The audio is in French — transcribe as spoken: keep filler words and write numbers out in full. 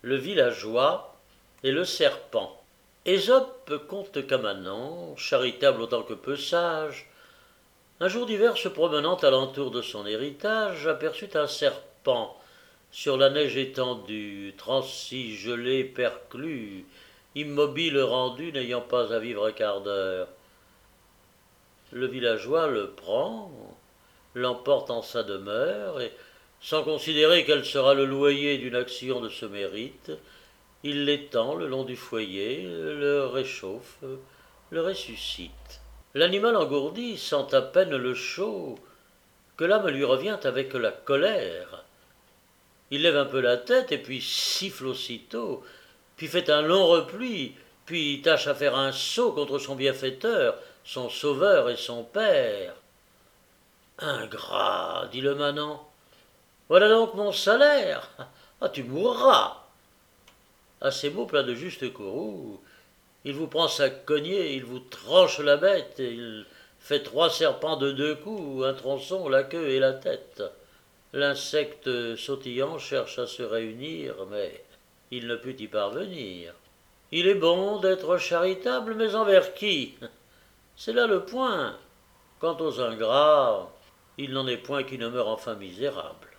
le villageois et le serpent. Ésope conte qu'un manant, charitable autant que peu sage, un jour d'hiver se promenant alentour de son héritage, aperçut un serpent sur la neige étendue, transi, gelé, perclus, immobile rendu, n'ayant pas à vivre un quart d'heure. Le villageois le prend, l'emporte en sa demeure, et, sans considérer quel sera le loyer d'une action de ce mérite, il l'étend le long du foyer, le réchauffe, le ressuscite. L'animal engourdi sent à peine le chaud, que l'âme lui revient avec la colère. Il lève un peu la tête et puis siffle aussitôt, puis fait un long repli, puis tâche à faire un saut contre son bienfaiteur, son sauveur et son père. Ingrat, dit le manant, voilà donc mon salaire. Ah, tu mourras. À ces mots pleins de juste courroux, il vous prend sa cognée, il vous tranche la bête, il fait trois serpents de deux coups, un tronçon, la queue et la tête. L'insecte sautillant cherche à se réunir, mais il ne put y parvenir. Il est bon d'être charitable, mais envers qui? C'est là le point. Quant aux ingrats, il n'en est point qui ne meurent enfin misérables.